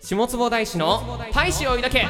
下坪大師の大志を抱け。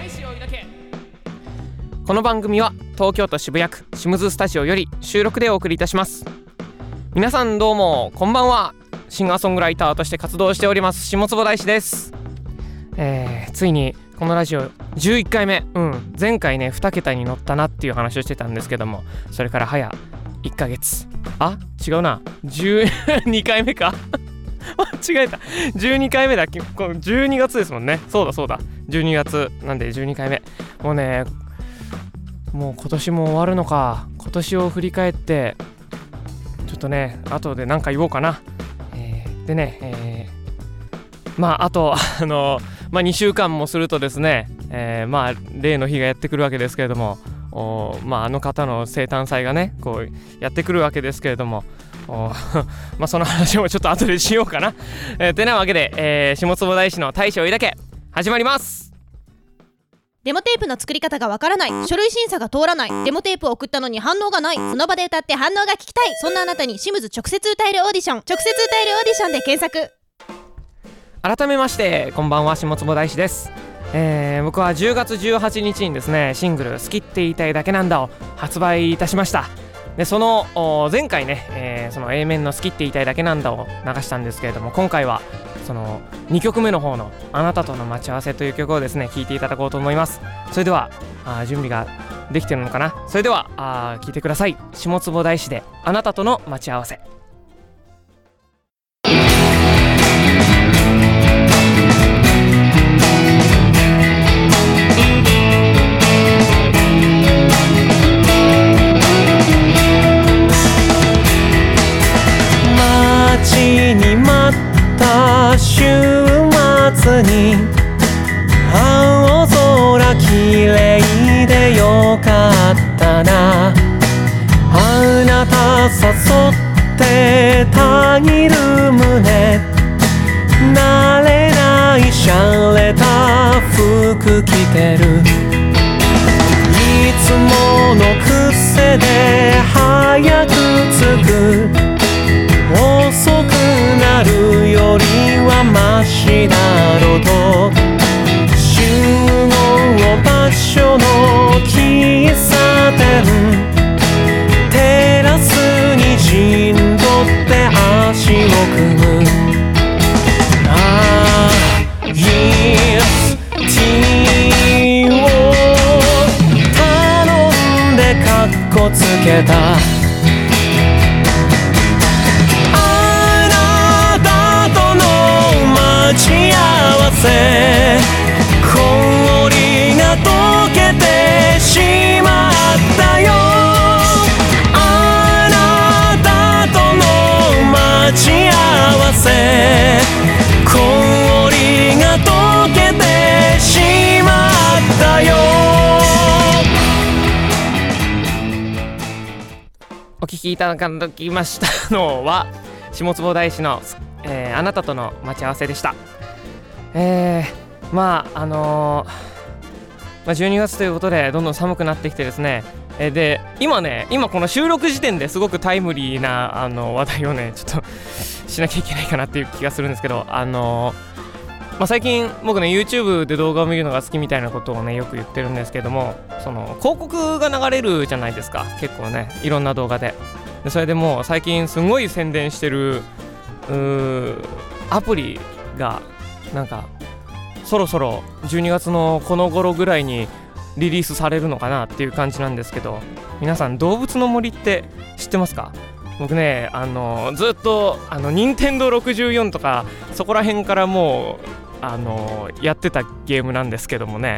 この番組は東京都渋谷区シムズスタジオより収録でお送りいたします。皆さんどうもこんばんは。シンガーソングライターとして活動しております下坪大師です。ついにこのラジオ11回目、前回ね2桁に乗ったなっていう話をしてたんですけども、それから早1ヶ月、違うな、12回目か間違えた、12回目だ。12月ですもんね。そうだ12月なんで12回目。もうね、もう今年も終わるのか。今年を振り返ってちょっとね後で何か言おうかな。でね、あと2週間もするとですね、例の日がやってくるわけですけれども、あの方の生誕祭がねこうやってくるわけですけれども、その話もちょっと後でしようかな。てなわけで、下坪大師の大志を抱け始まります。 デモテープの作り方がわからない、書類審査が通らない、デモテープを送ったのに反応がない、その場で歌って反応が聞きたい、そんなあなたにシムズ直接歌えるオーディション、で検索。 改めましてこんばんは、下坪大師です。僕は10月18日にですねシングル好きって言いたいだけなんだを発売いたしました。でその前回ね、その A 面の好きって言いたいだけなんだを流したんですけれども、今回はその2曲目の方のあなたとの待ち合わせという曲をですね聴いていただこうと思います。それでは準備ができてるのかな。それでは聴いてください。下坪大師であなたとの待ち合わせ。 に待った週末に青空綺麗でよかったな。あなた誘ってたぎる胸、慣れないシャレた服着てる。いつもの癖で早く着く、遅くなるよりはマシだろうと、集合場所の喫茶店、テラスに陣取って足を組む。アイスティーを頼んでカッコつけた。待ち合わせ、氷が溶けてしまったよ。あなたとの待ち合わせ、氷が溶けてしまったよ。 お聞きいただきましたのは下坪大師のあなたとの待ち合わせでした。12月ということでどんどん寒くなってきてですね、で今この収録時点ですごくタイムリーな話題をねちょっとしなきゃいけないかなっていう気がするんですけど、最近僕ね YouTube で動画を見るのが好きみたいなことをねよく言ってるんですけども、その広告が流れるじゃないですか、結構ねいろんな動画で。それでもう最近すごい宣伝してるアプリがなんかそろそろ12月のこの頃ぐらいにリリースされるのかなっていう感じなんですけど、皆さん動物の森って知ってますか？僕ねずっと任天堂64とかそこら辺からもうやってたゲームなんですけどもね、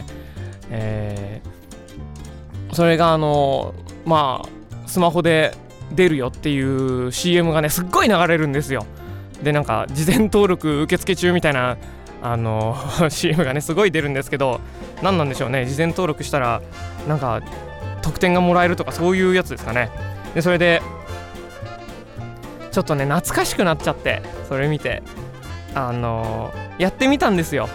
それがスマホで出るよっていう CM がねすっごい流れるんですよ。でなんか事前登録受付中みたいなCM がねすごい出るんですけど、何なんでしょうね、事前登録したらなんか特典がもらえるとかそういうやつですかね。でそれでちょっとね懐かしくなっちゃって、それ見てやってみたんですよ。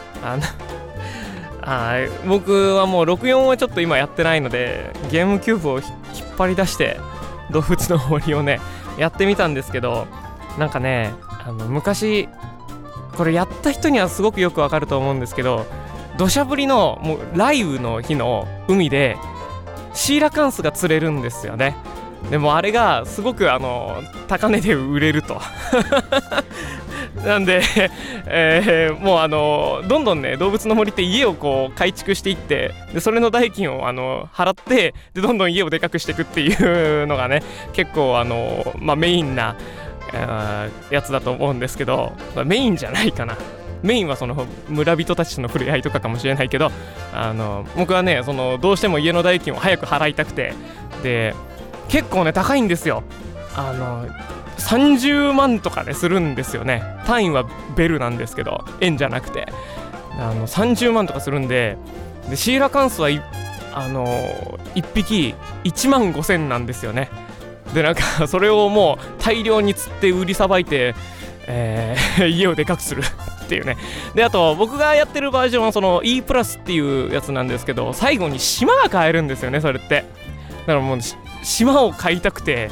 僕はもう64はちょっと今やってないのでゲームキューブを引っ張り出して動物の森をねやってみたんですけど、なんかね昔これやった人にはすごくよくわかると思うんですけど、土砂降りのもう雷雨の日の海でシーラカンスが釣れるんですよね。でもあれがすごく高値で売れるとなんで、もうどんどんね、動物の森って家をこう改築していって、でそれの代金を払って、でどんどん家をでかくしていくっていうのがね、結構メインなやつだと思うんですけど、メインじゃないかな。メインはその村人たちとの触れ合いとかかもしれないけど、僕はね、どうしても家の代金を早く払いたくて、で結構ね高いんですよ。30万とかでするんですよね。単位はベルなんですけど、円じゃなくて30万とかするんで、シーラカンスは1匹1万5千なんですよね。でなんかそれをもう大量に釣って売りさばいて、家をでかくするっていうね。であと僕がやってるバージョンはその E プラスっていうやつなんですけど、最後に島が買えるんですよね、それって。だからもう島を買いたくて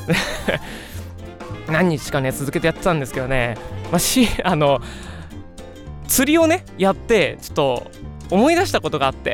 何日かね続けてやってたんですけどね、釣りをねやってちょっと思い出したことがあって、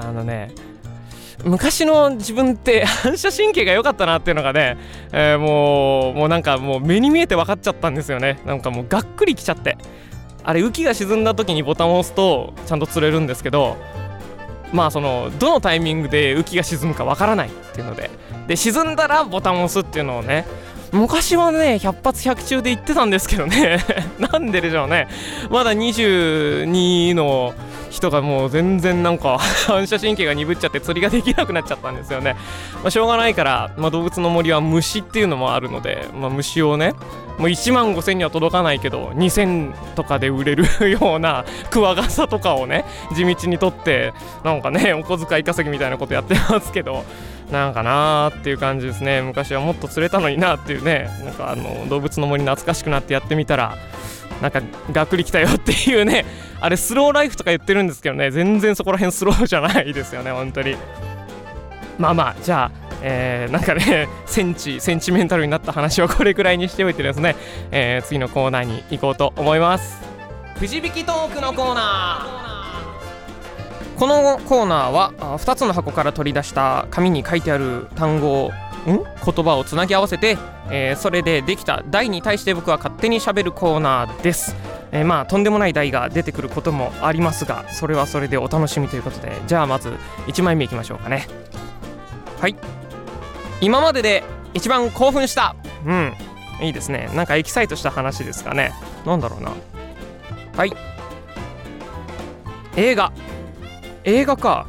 昔の自分って反射神経が良かったなっていうのがね、もうなんかもう目に見えて分かっちゃったんですよね。なんかもうがっくりきちゃって、あれ雨季が沈んだ時にボタンを押すとちゃんと釣れるんですけど、どのタイミングで雨季が沈むか分からないっていうので、沈んだらボタンを押すっていうのをね、昔はね100発100中で言ってたんですけどねなんででしょうね。まだ22の人がもう全然なんか反射神経が鈍っちゃって釣りができなくなっちゃったんですよね。しょうがないから、動物の森は虫っていうのもあるので、虫をねもう1万5千には届かないけど2000とかで売れるようなクワガサとかをね地道に取って、なんかねお小遣い稼ぎみたいなことやってますけど、なんかなーっていう感じですね。昔はもっと釣れたのになっていうね。なんか動物の森懐かしくなってやってみたら、なんかがっくりきたよっていうね。あれスローライフとか言ってるんですけどね、全然そこら辺スローじゃないですよね、本当に。じゃあ、なんかねセンチメンタルになった話はこれくらいにしておいてですね、次のコーナーに行こうと思います。くじ引きトークのコーナー。このコーナーは2つの箱から取り出した紙に書いてある単語言葉をつなぎ合わせて、それでできた題に対して僕は勝手に喋るコーナーです。とんでもない題が出てくることもありますが、それはそれでお楽しみということで、じゃあまず1枚目いきましょうかね。はい、今までで一番興奮した。いいですね。なんかエキサイトした話ですかね。なんだろうな。はい、映画か。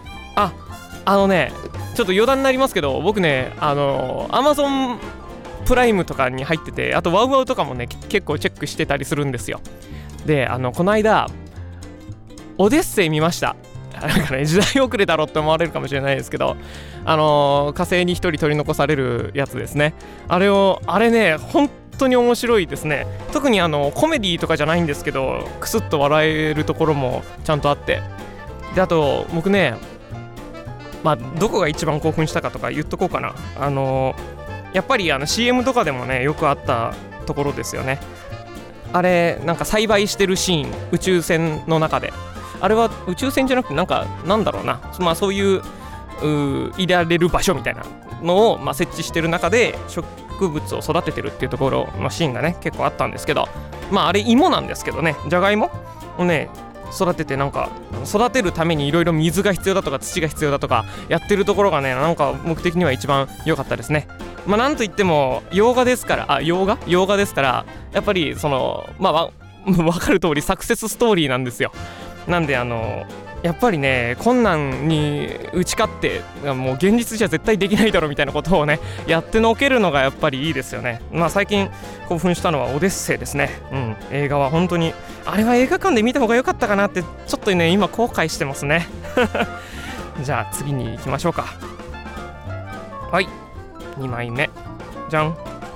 ちょっと余談になりますけど、僕ねAmazon プライムとかに入ってて、あとワウワウとかもね結構チェックしてたりするんですよ。でこの間オデッセイ見ました。なんかね時代遅れだろって思われるかもしれないですけど、火星に一人取り残されるやつですね。あれね本当に面白いですね。特にコメディとかじゃないんですけど、クスッと笑えるところもちゃんとあって、であと僕ねどこが一番興奮したかとか言っとこうかな。やっぱりCM とかでもねよくあったところですよね。あれなんか栽培してるシーン、宇宙船の中で、あれは宇宙船じゃなくてなんだろうな、そういういられる場所みたいなのを設置してる中で植物を育ててるっていうところのシーンがね結構あったんですけど、あれ芋なんですけどね、じゃがいもをね育てて、なんか育てるためにいろいろ水が必要だとか土が必要だとかやってるところがね、なんか僕的には一番良かったですね。なんといっても洋画ですから、洋画ですから、やっぱり分かる通りサクセスストーリーなんですよ。なんでやっぱりね困難に打ち勝って、もう現実じゃ絶対できないだろみたいなことをねやってのけるのがやっぱりいいですよね。最近興奮したのはオデッセイですね。映画は本当にあれは映画館で見た方が良かったかなってちょっとね今後悔してますねじゃあ次に行きましょうか。はい、2枚目じゃん。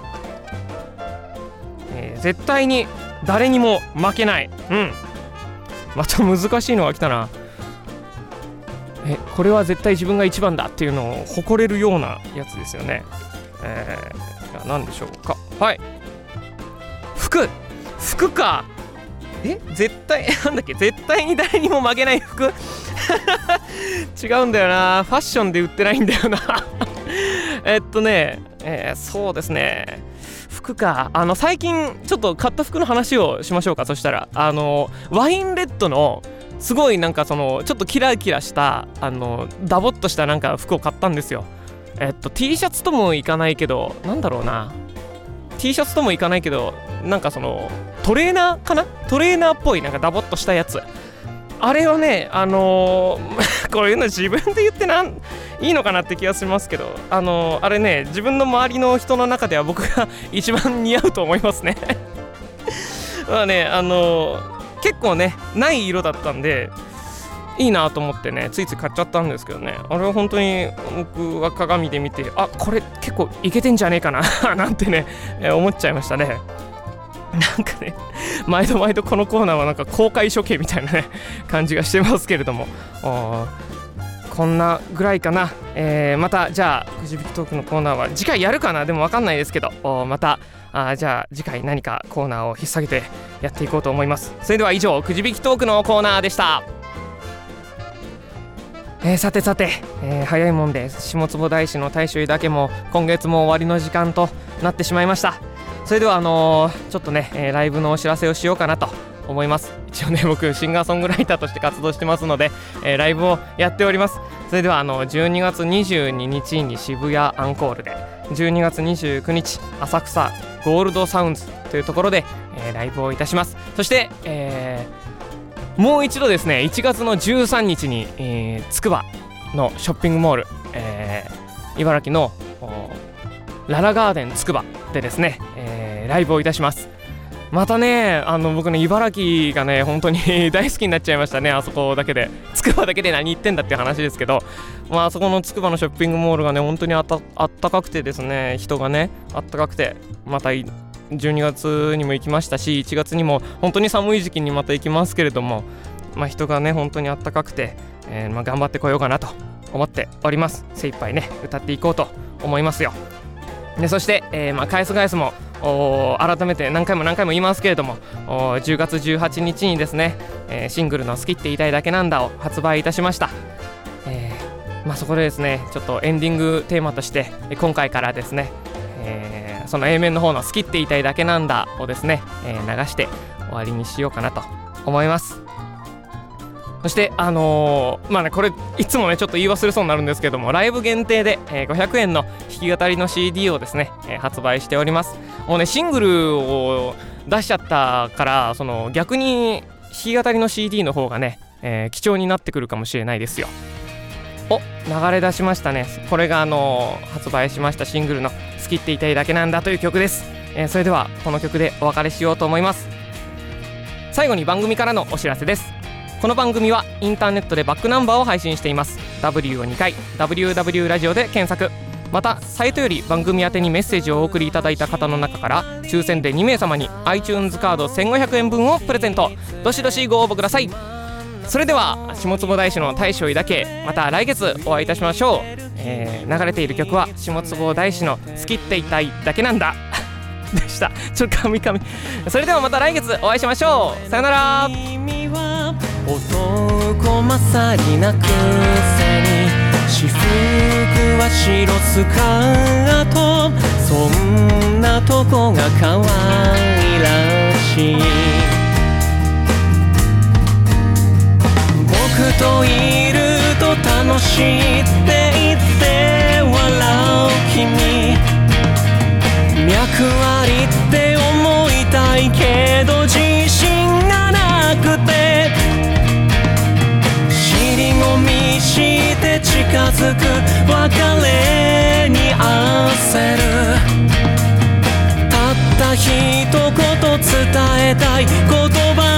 絶対に誰にも負けない。また難しいのが来たな。これは絶対自分が一番だっていうのを誇れるようなやつですよね。じゃあ何でしょうか。はい、服か。 絶対なんだっけ、絶対に誰にも負けない服違うんだよな、ファッションで売ってないんだよなそうですね、服か。最近ちょっと買った服の話をしましょうか。そしたらワインレッドのすごいなんかちょっとキラキラしたダボっとしたなんか服を買ったんですよ。T シャツともいかないけど、なんだろうな、 T シャツともいかないけど、なんかトレーナーかな、トレーナーっぽいなんかダボっとしたやつ、あれをねこういうの自分で言っていいのかなって気がしますけど、あれね、自分の周りの人の中では僕が一番似合うと思いますねまあね、結構ねない色だったんでいいなと思ってね、ついつい買っちゃったんですけどね、あれは本当に僕は鏡で見て、あ、これ結構いけてんじゃねえかななんてね、思っちゃいましたね。なんかね、毎度このコーナーはなんか公開処刑みたいなね感じがしてますけれども、こんなぐらいかな。またじゃあくじ引きトークのコーナーは次回やるかな、でも分かんないですけど、またじゃあ次回何かコーナーを引っ提げてやっていこうと思います。それでは以上、くじ引きトークのコーナーでした。さて、早いもんで下坪大師の大衆だけも今月も終わりの時間となってしまいました。それではちょっとね、ライブのお知らせをしようかなと思います。一応ね、僕シンガーソングライターとして活動してますので、ライブをやっております。それでは12月22日に渋谷アンコールで、12月29日浅草ゴールドサウンズというところで、ライブをいたします。そして、もう一度ですね、1月の13日に、つくばのショッピングモール、茨城のララガーデンつくばでですね、ライブをいたします。またね、僕ね、茨城がね本当に大好きになっちゃいましたね。あそこだけで、つくばだけで何言ってんだっていう話ですけど、あそこのつくばのショッピングモールがね本当にあったかくてですね、人がねあったかくて、また12月にも行きましたし、1月にも本当に寒い時期にまた行きますけれども、人がね本当にあったかくて、頑張ってこようかなと思っております。精一杯ね歌っていこうと思いますよ。でそして、返すも改めて何回も言いますけれども、10月18日にですね、シングルの好きって言いたいだけなんだを発売いたしました。そこでですね、ちょっとエンディングテーマとして今回からですね、その A 面の方の好きって言いたいだけなんだをですね、流して終わりにしようかなと思います。そしてこれいつもねちょっと言い忘れそうになるんですけども、ライブ限定で、500円の弾き語りの CD をですね、発売しております。もうねシングルを出しちゃったから、逆に弾き語りの CD の方がね、貴重になってくるかもしれないですよ。流れ出しましたね。これが発売しましたシングルの好きって言いたいだけなんだという曲です。それではこの曲でお別れしようと思います。最後に番組からのお知らせです。この番組はインターネットでバックナンバーを配信しています。 W を2回 WW ラジオで検索。またサイトより番組宛てにメッセージをお送りいただいた方の中から抽選で2名様に iTunes カード1500円分をプレゼント。どしどしご応募ください。それでは下坪大師の大将だけ、また来月お会いいたしましょう。流れている曲は下坪大師の好きって言いたいだけなんだでした。ちょっと噛みそれではまた来月お会いしましょう。さよなら。 君は男勝りなくせに私服は白スカート、そんなとこが可愛らしい。僕といると楽しいって言って笑う君、脈ありって思いたいけど自信がなくて、尻込みして近づく別れに焦る。たった一言伝えたい言葉